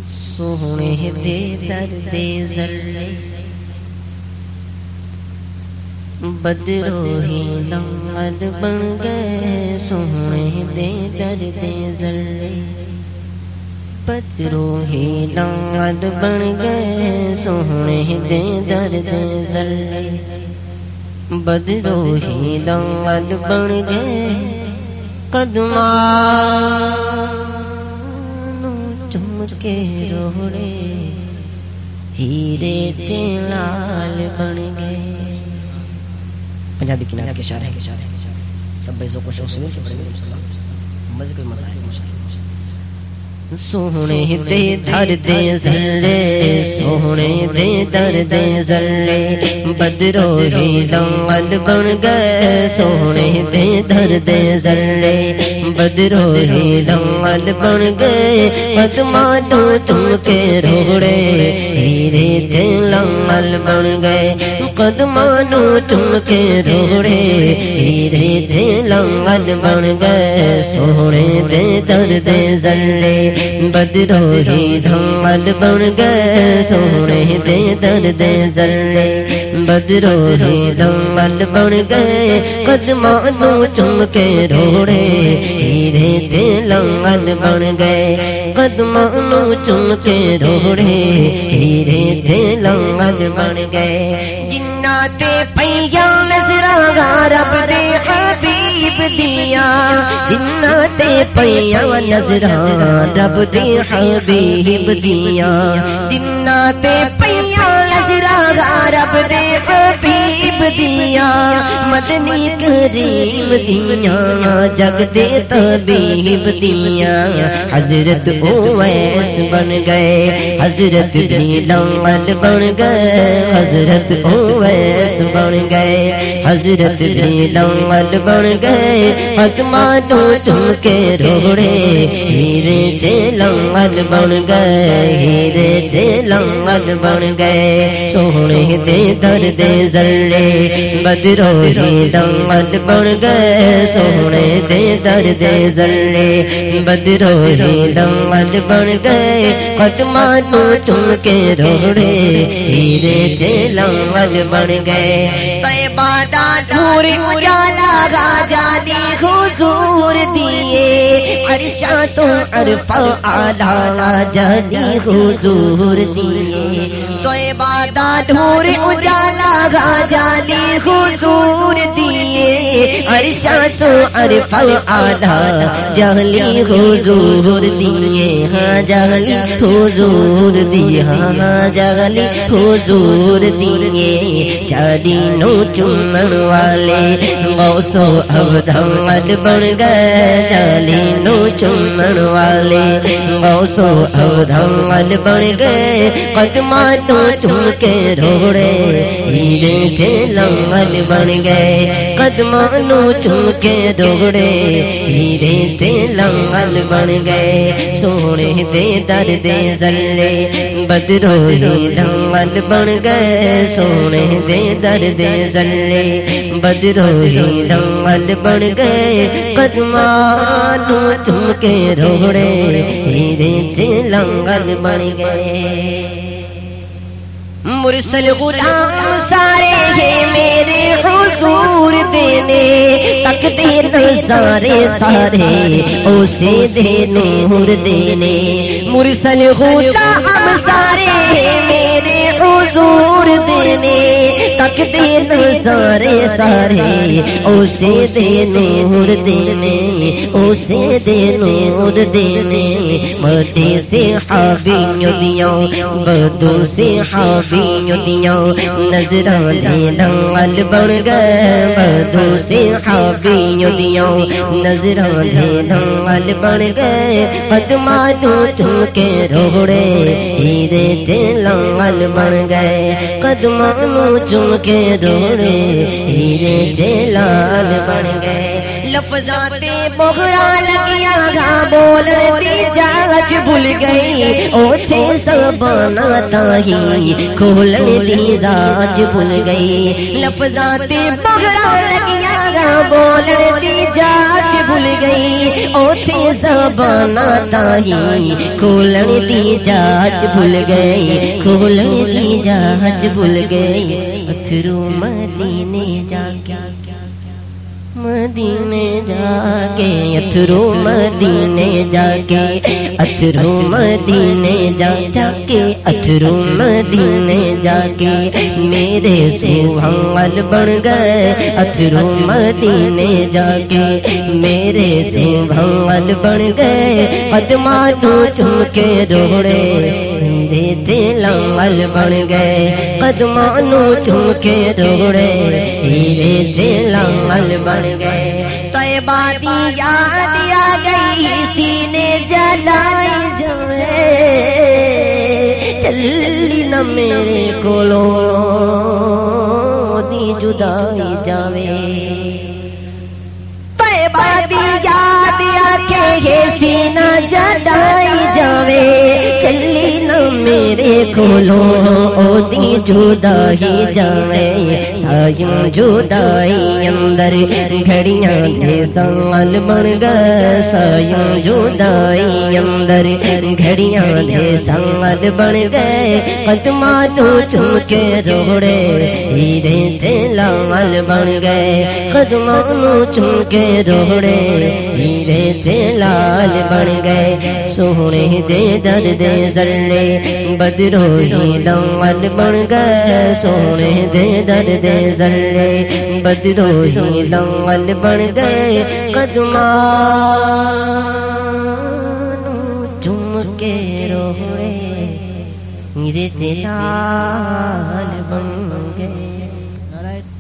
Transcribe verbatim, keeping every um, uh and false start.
سونے دے درد ذرے بدرو ہی لال بن گئے سونے دے درد ذرے بدرو ہی لال بن گئے سونے دے درد ذرے بدرو ہی لال بن گئے قدماں چم کے روڑے ہیرے تے لال بن گئے. پنجابی کنارے کے شاعر ہیں سب بیزوں کو شوق سے مزے کوئی مسائل سونے دے درد ذرے سونے دے درد ذرے بدرو ہی لال بن گئے سونے دے درد ذرے بدرو ہی لال بن گئے قدماں تو تم کے روڑے ہیرے تے لال بن گئے قدماں تو تم کے روڑے ہیرے تے لال بن گئے سونے دے درد ذرے بدرو ہی لال بن گئے سونے دے درد ذرے بدرو ہی لال بن گئے قدماں تو چم کے روڑے ہیرے تے لال بن گئے قدماں تو چم کے روڑے ہیرے تے لال بن گئے. جنات پیا نظراں رب دے حبیب دیا جنات پیا نظراں رب دے حبیب دیا جنات پیا نظراں رب دے حبیب دیا مدنی کریم دیا جگ دے طبیب دیا حضرت اویس بن گئے حضرت بلال بن گئے حضرت اویس بن گئے حضرت بلال بن گئے قدماں تو چم کے روڑے ہیرے تے لال بن گئے ہیرے تے لال بن گئے سونے دے درد ذرے بدرو ہی لال بن گئے سونے دے درد ذرے بدرو ہی لال بن گئے قدماں تو چم کے روڑے ہیرے تے لال بن گئے. طیبہ دا نور اجالا راجا دی حضور دیے عرشاں تو عرفہ اعلیٰ جادی حضور دیے طیبہ دا نور اجالا راجا دی حضور دیے عرشاں تو عرفہ اعلیٰ جہلی حضور دیے ہاں جہلی حضور دیے ہاں جہلی حضور دیے چادی نو چمن والے غوث و ابدال بن گئے چالی نو چمن والے غوث و ابدال بن گئے قدماں تو چم کے روڑے ہیرے تے لال بن گئے قدماں نو چم کے روڑے ہیرے تے لال بن گئے سونے دے درد ذرے بدرو ہی لال بن گئے سونے دے درد ذرے بدرو ہی لال بن گئے قدماں تو چم کے روڑے ہیرے تے لال بن گئے. مرسل غلام سارے ہیں میرے حضور دینے تقدیر نظارے سارے اسے دے نور دینے مرسل غلام سارے ہیں میرے حضور دینے تقدیر نظارے سارے اسے دے نور دینے اسے دے نور دینے مدی سے حابیوں دیوں بدو سے حابیوں دیوں نظران دے لال بن گئے بدو سے حابیوں دیوں نظران دے لال بن گئے قدماں تو چم کے روڑے ہیرے تے لال بن گئے قدماں تو چم کے روڑے ہیرے تے لال بن گئے. لفظاں تے بغرا لگیا گا بولن دی جاچ بھول گئی اوتھے زباناں تاہی کھولن دی جاچ بھول گئی لفظاں تے بغرا لگیا گا بولن دی جاچ بھول گئی اوتھے زباناں تاہی کھولن دی جاچ بھول گئی کھولن دی جاچ بھول گئی اتھرو مدینے جا کے مدینے جا کے اتھرو مدینے جا کے اتھرو مدینے جا جا کے اتھرو مدینے جا کے میرے سبحان بن گئے اتھرو مدینے جا کے میرے سبحان بن گئے قدماں تو چوم کے روڑے میرے دلال بن گئے قدماں نو چوم کے روڑے میرے دلال بن گئے طیبہ دی یاد آ گئی سینے جلائی جوے چلی نہ میرے کولوں دی جدائی جاوے طیبہ دی یاد آ کے سینہ جلائی جاوے چلی نہ میرے کولوں او دی جدائی جاوے سائیں جدائی اندر گھڑیاں دے سال بن گئے سائیں جدائی اندر گھڑیاں دے سال بن گئے قدماں تو چوم کے روڑے ہیرے تے لال بن گئے قدماں تو چوم کے روڑے ہیرے تے لال بن گئے سونے دے درد ذلے بدرو ہی لال بن گئے سونے دے درد ذلے بدرو ہی لال بن گئے قدماں چوم کے روڑے میرے دلال بن گئے